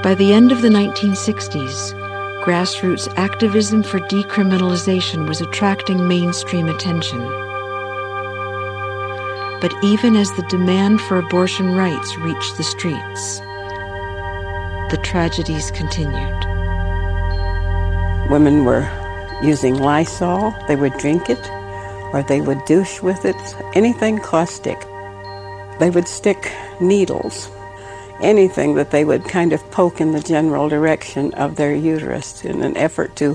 By the end of the 1960s, grassroots activism for decriminalization was attracting mainstream attention. But even as the demand for abortion rights reached the streets, the tragedies continued. Women were using Lysol, they would drink it, or they would douche with it, anything caustic. They would stick needles, anything that they would kind of poke in the general direction of their uterus in an effort to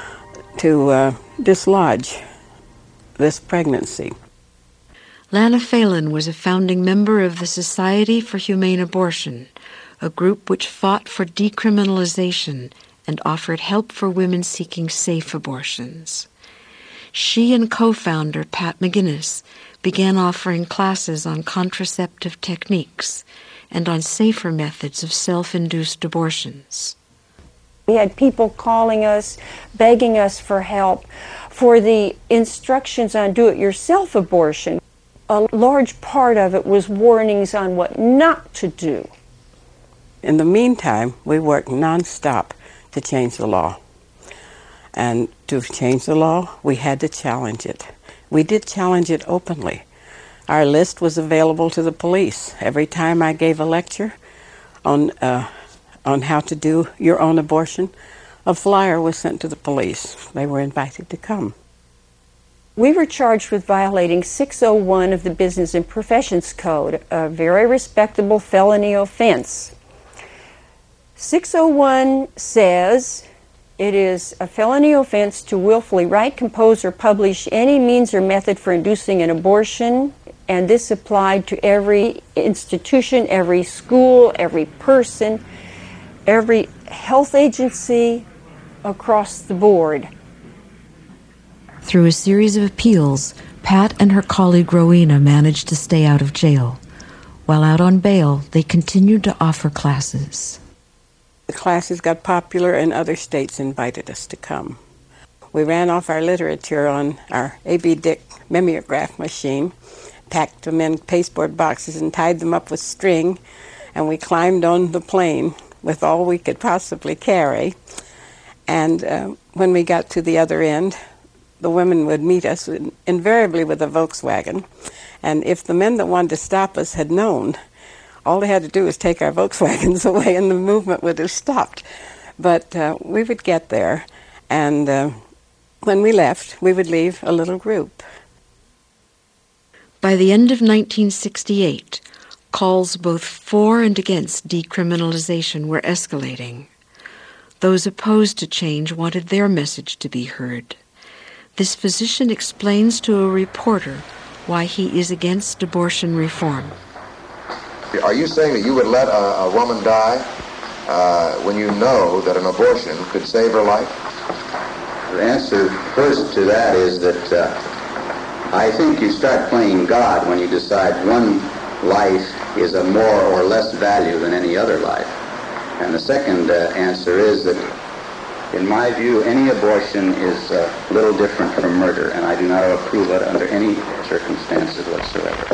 dislodge this pregnancy. Lana Phelan was a founding member of the Society for Humane Abortion, a group which fought for decriminalization and offered help for women seeking safe abortions. She and co-founder Pat McGinnis began offering classes on contraceptive techniques and on safer methods of self-induced abortions. We had people calling us, begging us for help for the instructions on do-it-yourself abortion. A large part of it was warnings on what not to do. In the meantime, we worked nonstop to change the law. And to change the law, we had to challenge it. We did challenge it openly. Our list was available to the police. Every time I gave a lecture on how to do your own abortion, a flyer was sent to the police. They were invited to come. We were charged with violating 601 of the Business and Professions Code, a very respectable felony offense. 601 says it is a felony offense to willfully write, compose, or publish any means or method for inducing an abortion, and this applied to every institution, every school, every person, every health agency across the board. Through a series of appeals, Pat and her colleague Rowena managed to stay out of jail. While out on bail, they continued to offer classes. The classes got popular and other states invited us to come. We ran off our literature on our A.B. Dick mimeograph machine, packed them in pasteboard boxes and tied them up with string, and we climbed on the plane with all we could possibly carry. And when we got to the other end, the women would meet us invariably with a Volkswagen. And if the men that wanted to stop us had known, all they had to do was take our Volkswagens away and the movement would have stopped. But we would get there, and when we left, we would leave a little group. By the end of 1968, calls both for and against decriminalization were escalating. Those opposed to change wanted their message to be heard. This physician explains to a reporter why he is against abortion reform. Are you saying that you would let a woman die when you know that an abortion could save her life? The answer first to that is that I think you start playing God when you decide one life is of more or less value than any other life. And the second answer is that, in my view, any abortion is a little different from murder, and I do not approve it under any circumstances whatsoever.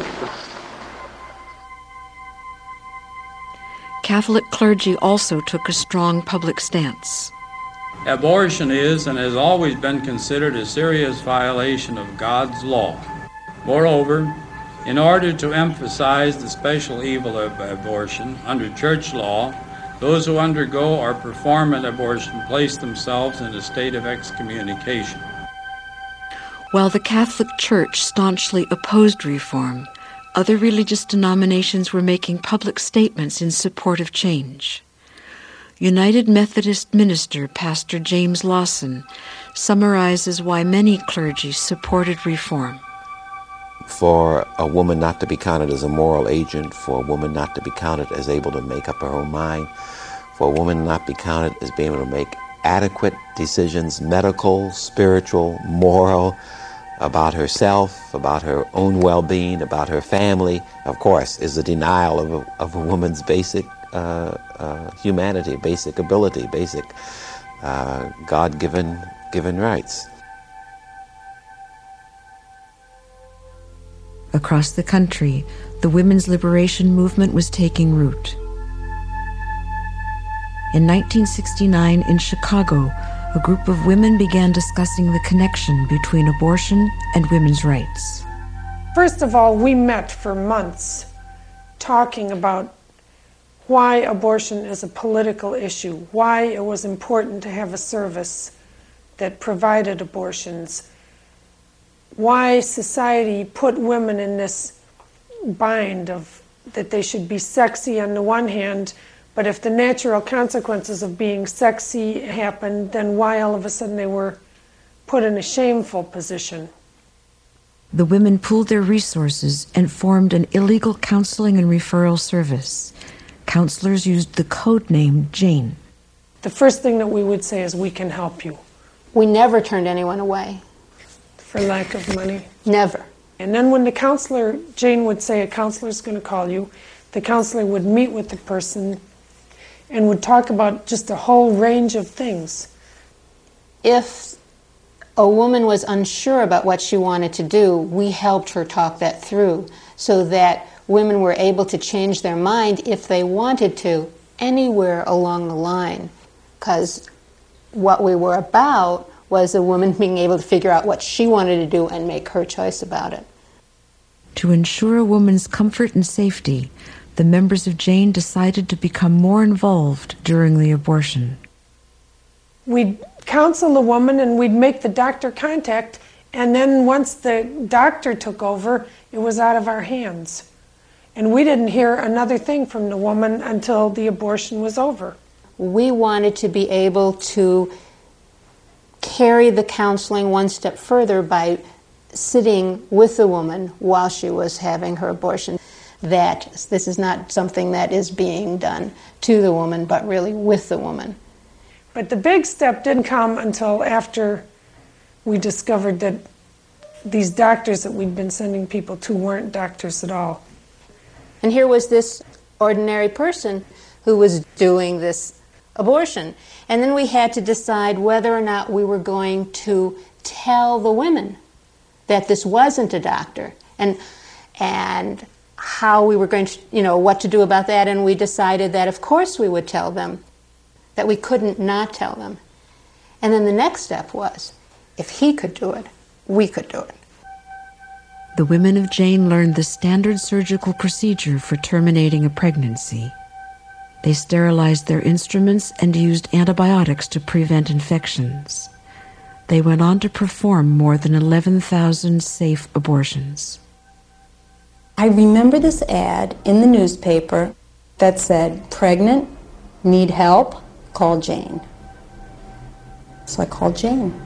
Catholic clergy also took a strong public stance. Abortion is and has always been considered a serious violation of God's law. Moreover, in order to emphasize the special evil of abortion under church law, those who undergo or perform an abortion place themselves in a state of excommunication. While the Catholic Church staunchly opposed reform, other religious denominations were making public statements in support of change. United Methodist minister Pastor James Lawson summarizes why many clergy supported reform. For a woman not to be counted as a moral agent, for a woman not to be counted as able to make up her own mind, for a woman not be counted as being able to make adequate decisions, medical, spiritual, moral, about herself, about her own well-being, about her family, of course, is a denial of a woman's basic humanity, basic ability, basic God-given rights. Across the country, the women's liberation movement was taking root. In 1969, in Chicago, a group of women began discussing the connection between abortion and women's rights. First of all, we met for months talking about why abortion is a political issue, why it was important to have a service that provided abortions, why society put women in this bind of that they should be sexy on the one hand, but if the natural consequences of being sexy happened, then why all of a sudden they were put in a shameful position. The women pooled their resources and formed an illegal counseling and referral service. Counselors used the code name Jane. The first thing that we would say is, we can help you. We never turned anyone away. For lack of money? Never. And then when the counselor, Jane would say, a counselor's going to call you, the counselor would meet with the person and would talk about just a whole range of things. If a woman was unsure about what she wanted to do, we helped her talk that through so that women were able to change their mind if they wanted to anywhere along the line. Because what we were about was a woman being able to figure out what she wanted to do and make her choice about it. To ensure a woman's comfort and safety, the members of Jane decided to become more involved during the abortion. We'd counsel the woman and we'd make the doctor contact, and then once the doctor took over, it was out of our hands. And we didn't hear another thing from the woman until the abortion was over. We wanted to be able to carry the counseling one step further by sitting with the woman while she was having her abortion. That this is not something that is being done to the woman, but really with the woman. But the big step didn't come until after we discovered that these doctors that we'd been sending people to weren't doctors at all. And here was this ordinary person who was doing this abortion. And then we had to decide whether or not we were going to tell the women that this wasn't a doctor, and how we were going to, what to do about that. And we decided that of course we would tell them, that we couldn't not tell them. And then the next step was, if he could do it, we could do it. The women of Jane learned the standard surgical procedure for terminating a pregnancy. They sterilized their instruments and used antibiotics to prevent infections. They went on to perform more than 11,000 safe abortions. I remember this ad in the newspaper that said, "Pregnant, need help, call Jane." So I called Jane.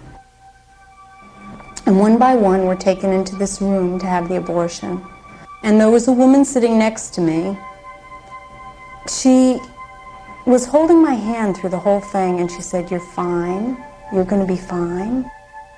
And one by one were taken into this room to have the abortion. And there was a woman sitting next to me. She was holding my hand through the whole thing, and she said, "You're fine. You're going to be fine."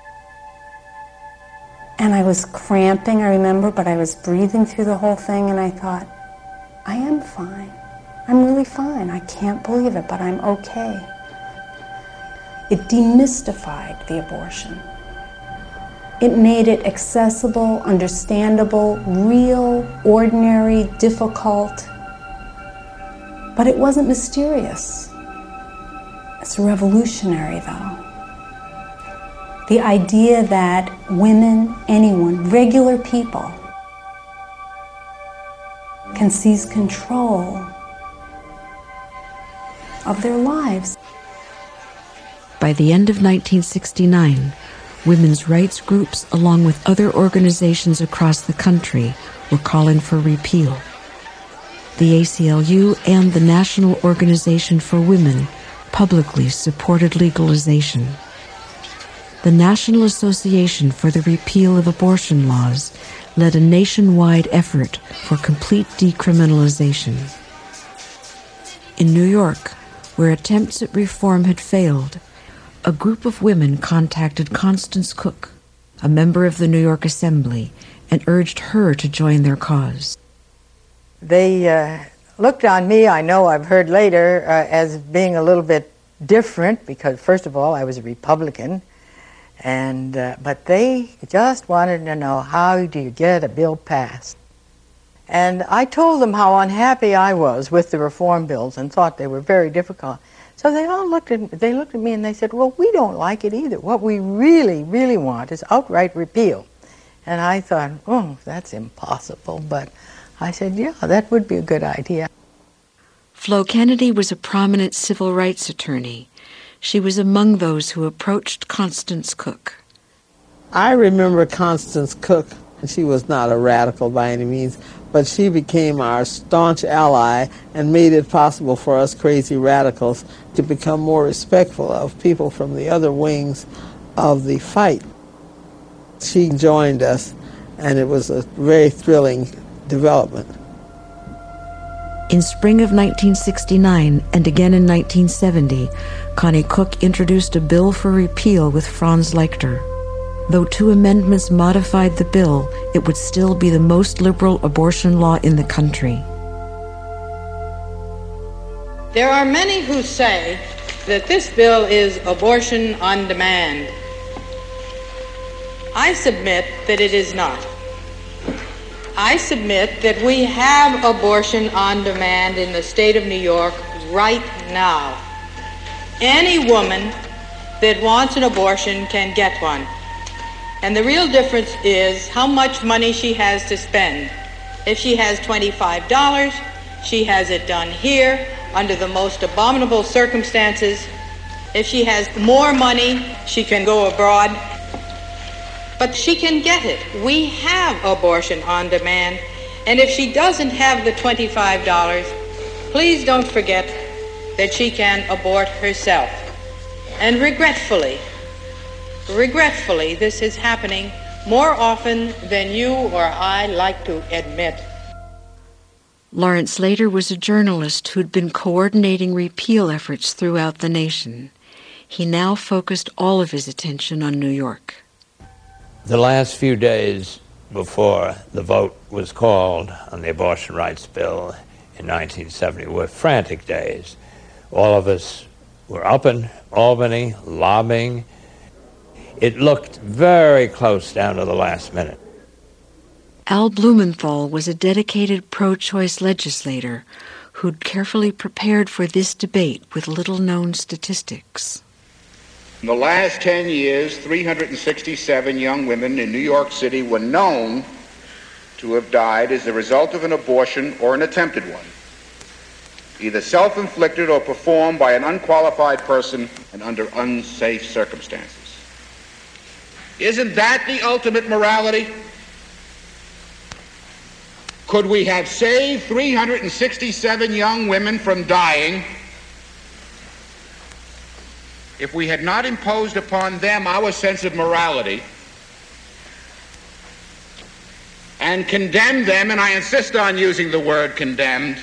And I was cramping, I remember, but I was breathing through the whole thing, and I thought, I am fine. I'm really fine. I can't believe it, but I'm okay. It demystified the abortion. It made it accessible, understandable, real, ordinary, difficult. But it wasn't mysterious. It's revolutionary, though. The idea that women, anyone, regular people, can seize control of their lives. By the end of 1969, women's rights groups, along with other organizations across the country, were calling for repeal. The ACLU and the National Organization for Women publicly supported legalization. The National Association for the Repeal of Abortion Laws led a nationwide effort for complete decriminalization. In New York, where attempts at reform had failed, a group of women contacted Constance Cook, a member of the New York Assembly, and urged her to join their cause. They looked on me, I know I've heard later, as being a little bit different because, first of all, I was a Republican. But they just wanted to know, how do you get a bill passed? And I told them how unhappy I was with the reform bills and thought they were very difficult. So they all looked at me and they said, well, we don't like it either. What we really, really want is outright repeal. And I thought, oh, that's impossible. But I said, yeah, that would be a good idea. Flo Kennedy was a prominent civil rights attorney. She was among those who approached Constance Cook. I remember Constance Cook. She was not a radical by any means, but she became our staunch ally and made it possible for us crazy radicals to become more respectful of people from the other wings of the fight. She joined us, and it was a very thrilling development. In spring of 1969 and again in 1970, Connie Cook introduced a bill for repeal with Franz Leichter. Though 2 amendments modified the bill, it would still be the most liberal abortion law in the country. There are many who say that this bill is abortion on demand. I submit that it is not. I submit that we have abortion on demand in the state of New York right now. Any woman that wants an abortion can get one. And the real difference is how much money she has to spend. If she has $25, she has it done here under the most abominable circumstances. If she has more money, she can go abroad. But she can get it. We have abortion on demand. And if she doesn't have the $25, please don't forget that she can abort herself. And regretfully, this is happening more often than you or I like to admit. Lawrence Leichter was a journalist who'd been coordinating repeal efforts throughout the nation. He now focused all of his attention on New York. The last few days before the vote was called on the abortion rights bill in 1970 were frantic days. All of us were up in Albany lobbying. It looked very close down to the last minute. Al Blumenthal was a dedicated pro-choice legislator who'd carefully prepared for this debate with little-known statistics. In the last 10 years, 367 young women in New York City were known to have died as a result of an abortion or an attempted one, either self-inflicted or performed by an unqualified person and under unsafe circumstances. Isn't that the ultimate morality? Could we have saved 367 young women from dying if we had not imposed upon them our sense of morality and condemned them, and I insist on using the word condemned,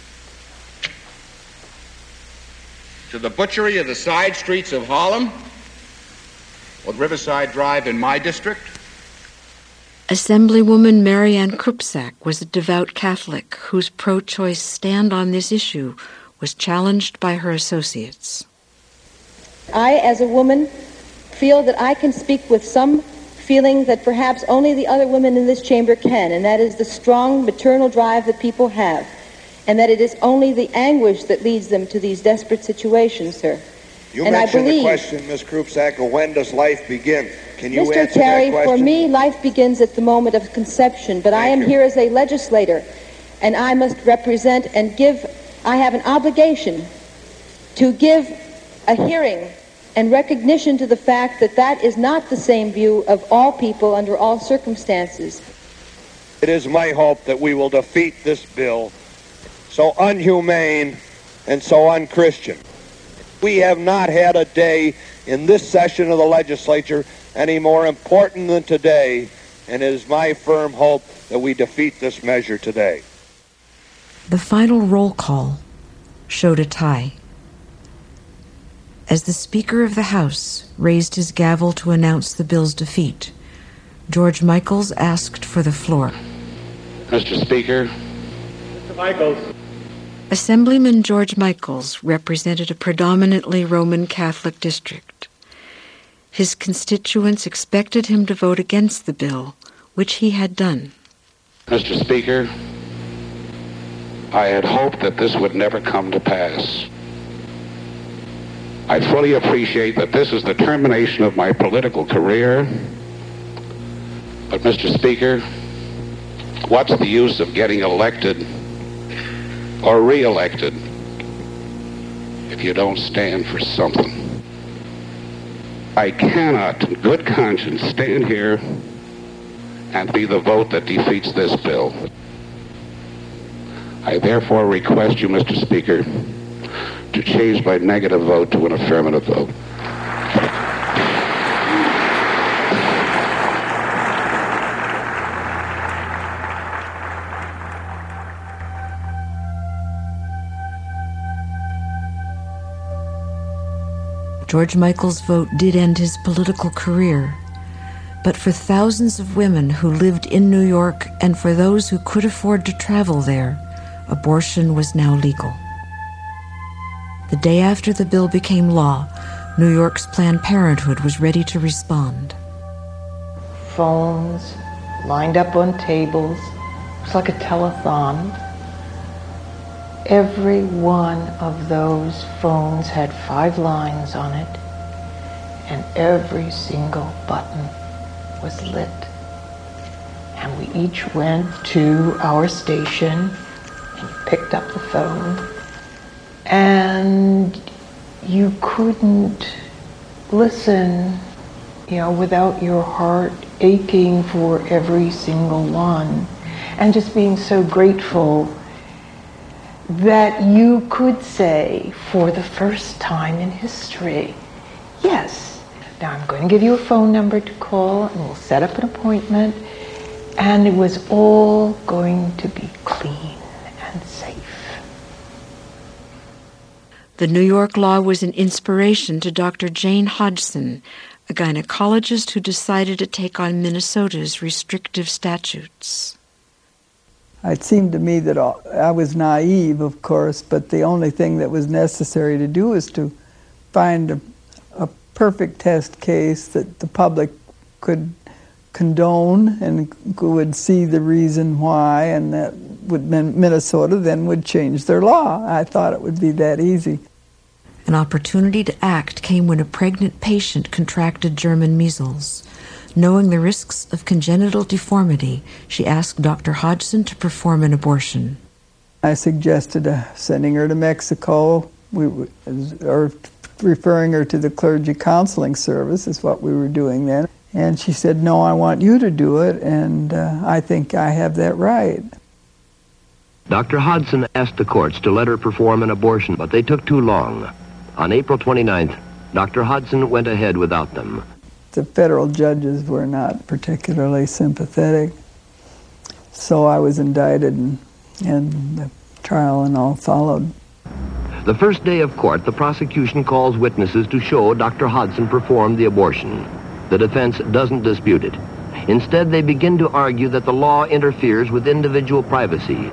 to the butchery of the side streets of Harlem or Riverside Drive in my district? Assemblywoman Marianne Krupczak was a devout Catholic whose pro-choice stand on this issue was challenged by her associates. I, as a woman, feel that I can speak with some feeling that perhaps only the other women in this chamber can, and that is the strong maternal drive that people have, and that it is only the anguish that leads them to these desperate situations, sir. You mentioned the question, Ms. Krupczak, of when does life begin? Can you answer Terry, that question? for me, life begins at the moment of conception, but I am here as a legislator, and I must represent and I have an obligation to give a hearing and recognition to the fact that that is not the same view of all people under all circumstances. It is my hope that we will defeat this bill, so unhumane and so unchristian. We have not had a day in this session of the legislature any more important than today, and it is my firm hope that we defeat this measure today. The final roll call showed a tie. As the Speaker of the House raised his gavel to announce the bill's defeat, George Michaels asked for the floor. Mr. Speaker. Mr. Michaels. Assemblyman George Michaels represented a predominantly Roman Catholic district. His constituents expected him to vote against the bill, which he had done. Mr. Speaker. I had hoped that this would never come to pass. I fully appreciate that this is the termination of my political career. But, Mr. Speaker, what's the use of getting elected or re-elected if you don't stand for something? I cannot, in good conscience, stand here and be the vote that defeats this bill. I therefore request you, Mr. Speaker, to change my negative vote to an affirmative vote. George Michael's vote did end his political career, but for thousands of women who lived in New York and for those who could afford to travel there, abortion was now legal. The day after the bill became law, New York's Planned Parenthood was ready to respond. Phones lined up on tables. It was like a telethon. Every one of those phones had 5 lines on it, and every single button was lit. And we each went to our station and picked up the phone, and you couldn't listen, without your heart aching for every single one, and just being so grateful that you could say, for the first time in history, yes, now I'm going to give you a phone number to call, and we'll set up an appointment, and it was all going to be clean and safe. The New York law was an inspiration to Dr. Jane Hodgson, a gynecologist who decided to take on Minnesota's restrictive statutes. It seemed to me that I was naive, of course, but the only thing that was necessary to do was to find a perfect test case that the public could condone and would see the reason why, and that Minnesota then would change their law. I thought it would be that easy. An opportunity to act came when a pregnant patient contracted German measles. Knowing the risks of congenital deformity, she asked Dr. Hodgson to perform an abortion. I suggested sending her to Mexico, or referring her to the clergy counseling service is what we were doing then. And she said, no, I want you to do it, and I think I have that right. Dr. Hodgson asked the courts to let her perform an abortion, but they took too long. On April 29th, Dr. Hodgson went ahead without them. The federal judges were not particularly sympathetic, so I was indicted, and the trial and all followed. The first day of court, the prosecution calls witnesses to show Dr. Hodgson performed the abortion. The defense doesn't dispute it. Instead, they begin to argue that the law interferes with individual privacy.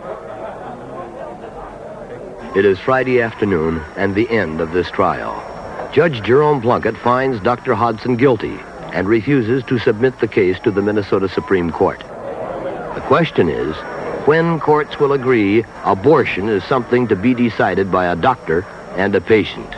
It is Friday afternoon and the end of this trial. Judge Jerome Plunkett finds Dr. Hodgson guilty and refuses to submit the case to the Minnesota Supreme Court. The question is, when courts will agree abortion is something to be decided by a doctor and a patient.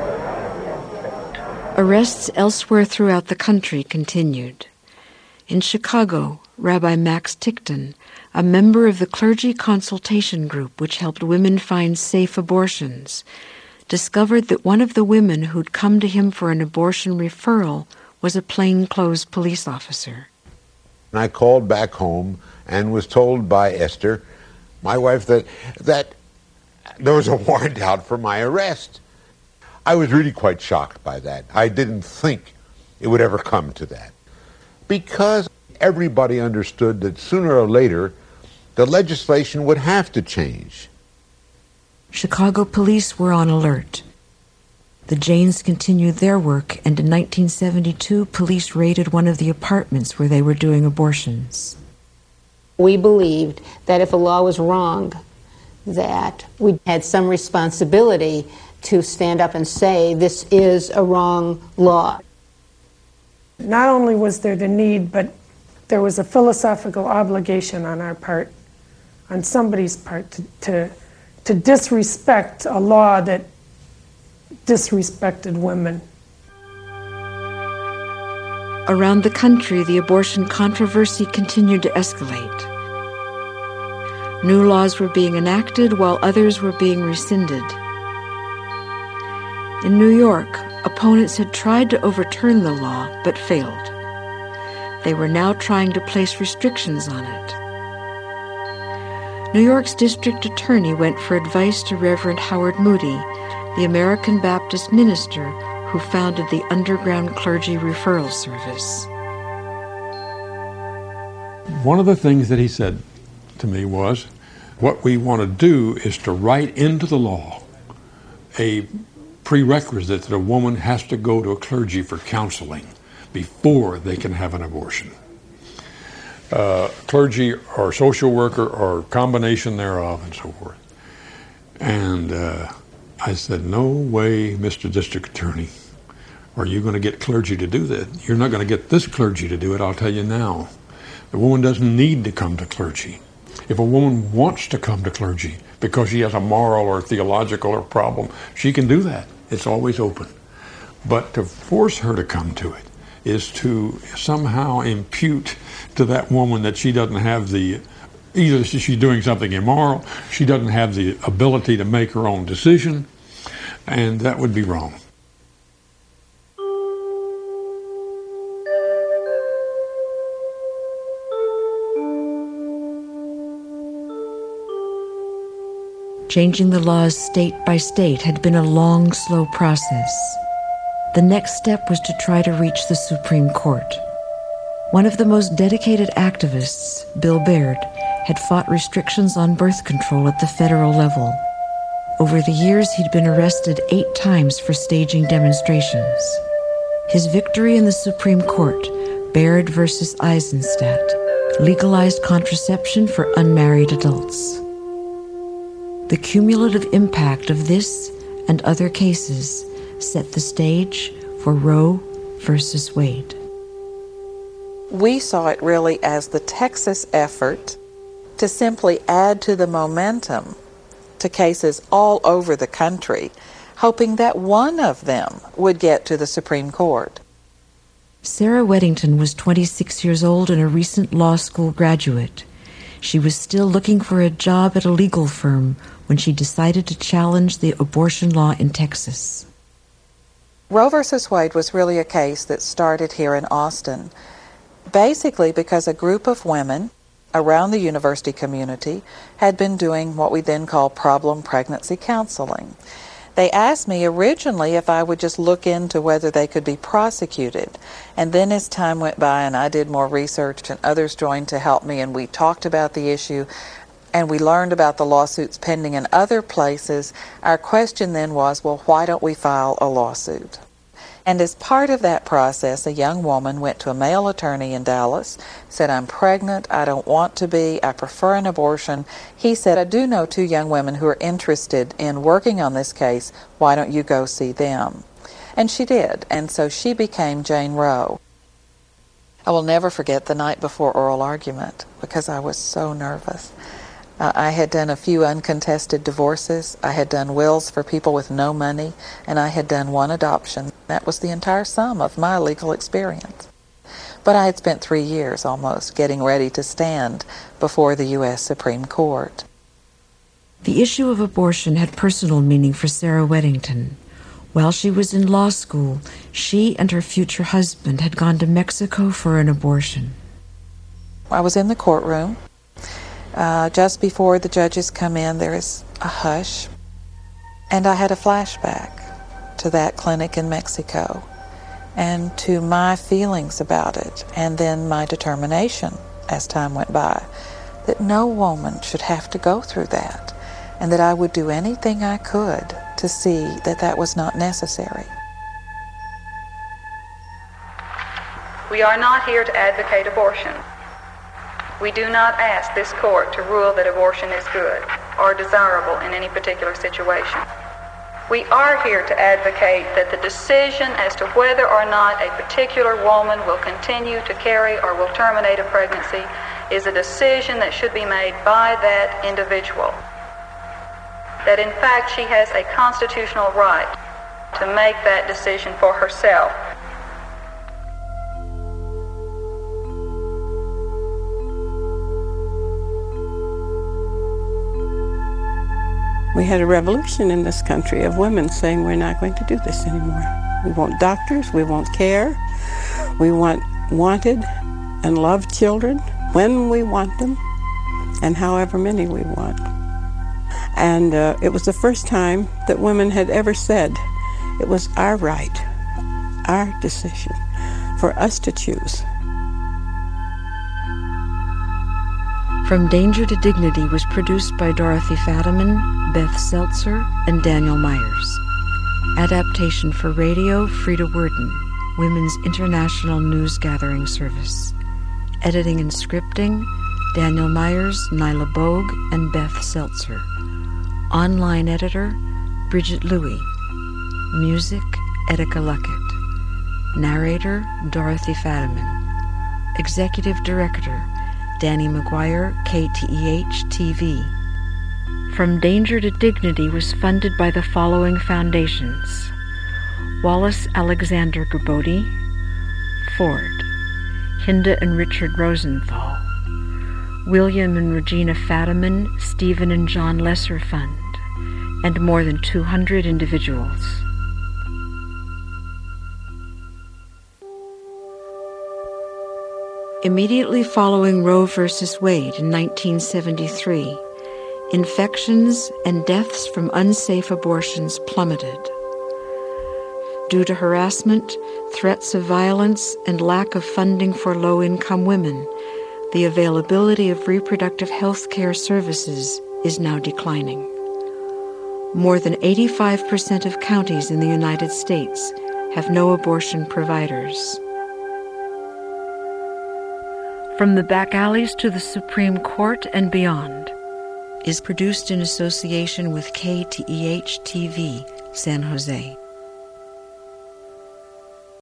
Arrests elsewhere throughout the country continued. In Chicago, Rabbi Max Tickton, a member of the clergy consultation group which helped women find safe abortions, discovered that one of the women who'd come to him for an abortion referral was a plainclothes police officer. I called back home and was told by Esther, my wife, that there was a warrant out for my arrest. I was really quite shocked by that. I didn't think it would ever come to that, because everybody understood that sooner or later the legislation would have to change. Chicago police were on alert. The Janes continued their work, and in 1972, police raided one of the apartments where they were doing abortions. We believed that if a law was wrong, that we had some responsibility to stand up and say, this is a wrong law. Not only was there the need, but there was a philosophical obligation on our part, on somebody's part, to to disrespect a law that disrespected women. Around the country, the abortion controversy continued to escalate. New laws were being enacted while others were being rescinded. In New York, opponents had tried to overturn the law but failed. They were now trying to place restrictions on it. New York's district attorney went for advice to Reverend Howard Moody, the American Baptist minister who founded the Underground Clergy Referral Service. One of the things that he said to me was, what we want to do is to write into the law a prerequisite that a woman has to go to a clergy for counseling before they can have an abortion. Clergy or social worker or combination thereof and so forth. And I said, no way, Mr. District Attorney, are you going to get clergy to do that? You're not going to get this clergy to do it, I'll tell you now. The woman doesn't need to come to clergy. If a woman wants to come to clergy because she has a moral or theological or problem, she can do that. It's always open. But to force her to come to it is to somehow impute to that woman that she doesn't have either she's doing something immoral, she doesn't have the ability to make her own decision, and that would be wrong. Changing the laws state by state had been a long, slow process. The next step was to try to reach the Supreme Court. One of the most dedicated activists, Bill Baird, had fought restrictions on birth control at the federal level. Over the years, he'd been arrested 8 times for staging demonstrations. His victory in the Supreme Court, Baird versus Eisenstadt, legalized contraception for unmarried adults. The cumulative impact of this and other cases set the stage for Roe versus Wade. We saw it really as the Texas effort to simply add to the momentum to cases all over the country, hoping that one of them would get to the Supreme Court. Sarah Weddington was 26 years old and a recent law school graduate. She was still looking for a job at a legal firm when she decided to challenge the abortion law in Texas. Roe versus Wade was really a case that started here in Austin, basically because a group of women around the university community had been doing what we then call problem pregnancy counseling. They asked me originally if I would just look into whether they could be prosecuted. And then as time went by and I did more research and others joined to help me and we talked about the issue and we learned about the lawsuits pending in other places, our question then was, well, why don't we file a lawsuit? And as part of that process, a young woman went to a male attorney in Dallas, said, I'm pregnant, I don't want to be, I prefer an abortion. He said, I do know 2 young women who are interested in working on this case, why don't you go see them? And she did, and so she became Jane Roe. I will never forget the night before oral argument because I was so nervous. I had done a few uncontested divorces, I had done wills for people with no money, and I had done 1 adoption. That was the entire sum of my legal experience. But I had spent 3 years almost getting ready to stand before the U.S. Supreme Court. The issue of abortion had personal meaning for Sarah Weddington. While she was in law school, she and her future husband had gone to Mexico for an abortion. I was in the courtroom. Just before the judges come in, there is a hush. And I had a flashback to that clinic in Mexico and to my feelings about it, and then my determination as time went by that no woman should have to go through that, and that I would do anything I could to see that that was not necessary. We are not here to advocate abortion. We do not ask this court to rule that abortion is good or desirable in any particular situation. We are here to advocate that the decision as to whether or not a particular woman will continue to carry or will terminate a pregnancy is a decision that should be made by that individual. that in fact she has a constitutional right to make that decision for herself. We had a revolution in this country of women saying we're not going to do this anymore. We want doctors, we want care, we want wanted and loved children when we want them and however many we want. And it was the first time that women had ever said it was our right, our decision, for us to choose. From Danger to Dignity was produced by Dorothy Fadiman, Beth Seltzer, and Daniel Myers. Adaptation for radio, Frida Worden, Women's International News Gathering Service. Editing and scripting, Daniel Myers, Nyla Bogue, and Beth Seltzer. Online editor, Bridget Louie. Music, Etika Luckett. Narrator, Dorothy Fadiman. Executive Director, Danny McGuire, KTEH TV. From Danger to Dignity was funded by the following foundations: Wallace Alexander Gabodi, Ford, Hinda and Richard Rosenthal, William and Regina Fadiman, Stephen and John Lesser Fund, and more than 200 individuals. Immediately following Roe v. Wade in 1973, infections and deaths from unsafe abortions plummeted. Due to harassment, threats of violence, and lack of funding for low-income women, the availability of reproductive health care services is now declining. More than 85% of counties in the United States have no abortion providers. From the Back Alleys to the Supreme Court and Beyond is produced in association with KTEH TV, San Jose.